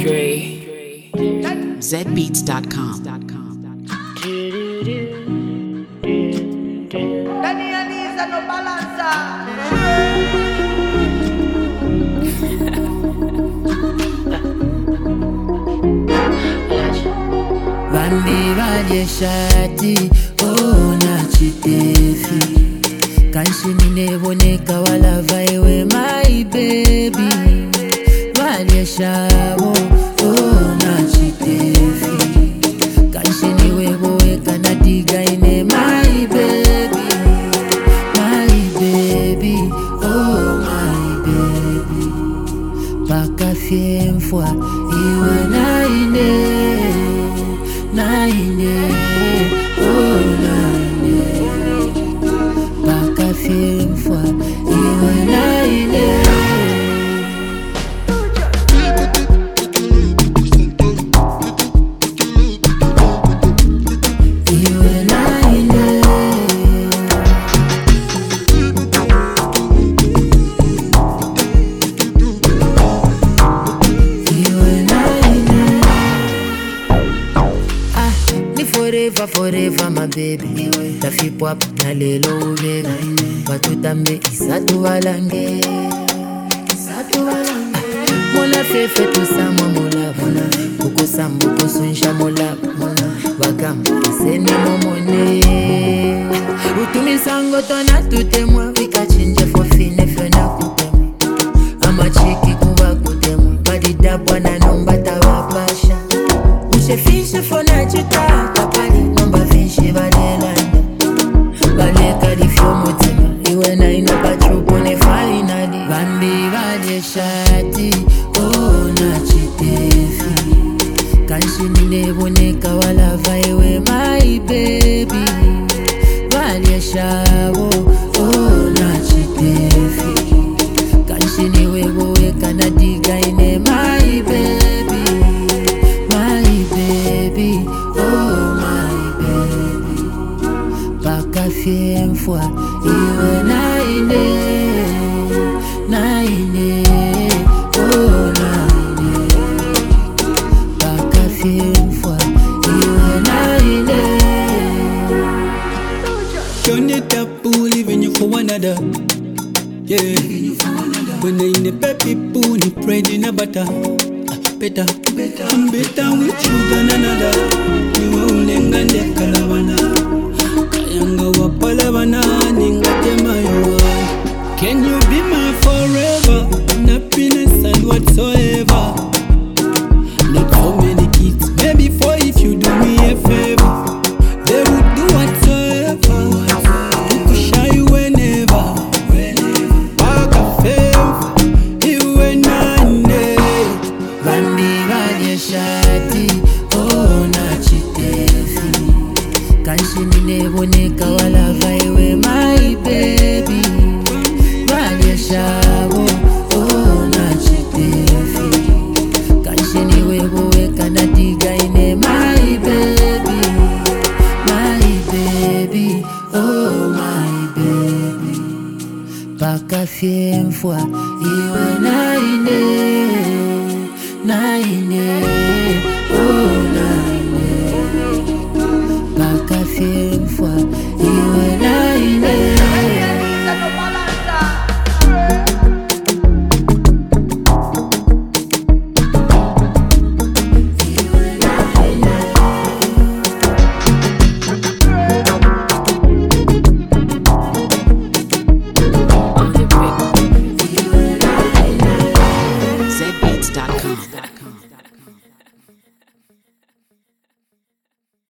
zbeats.com. Vandivalie shati ona chitefi kanshi nineboneka wala vaiwe my baby valie shabo ona chitefi kanshi niweboeka nadiga ine my baby oh my baby pakafyemfwa iwe naine oh naine pakafyemfwa iwe naine Forever my baby tafipwa na lelo ubega batutambe isatu walange mola fefe tusamwa mola kukusambu kusunsha mola bagamba iseni momone utumisango tona tutemwa vikachinje fofine fyona kutemwa amachiki kuba kutemwa badidabwa na nomba tawapasha ushefishe fona chita kapali nomba finshi balelanda baleka difyo mutima iwe na ina pachupone finally bambi balie shati ona chitefi kanshi nineboneka wala vaiwe my baby balie shabo ona chitefi kanshi niweboeka nadiga ine my baby oh my baby pakafyemfwa iwe naine oh naine pakafyemfwa iwe naine. Turn it up, boo, leaving you for another. Yeah, when they in the peppy boo, ni bread in a butter. Better, I'm better with you than another. You will lenga de calavana. Kayanga wa palavana, ninga tema you are. Can you be my forever? Happiness and whatsoever. Not so many kids, maybe four if you do me a favor. They would do whatsoever. You could shy whenever. Back a favor, you and shati ona chitefi kanshi nineboneka wala vaiwe my baby valie shabo ona chitefi kanshi niweboeka nadiga ine my baby oh my baby pakafyemfwa iwe naine oh naine pakafyemfwa iwe naine.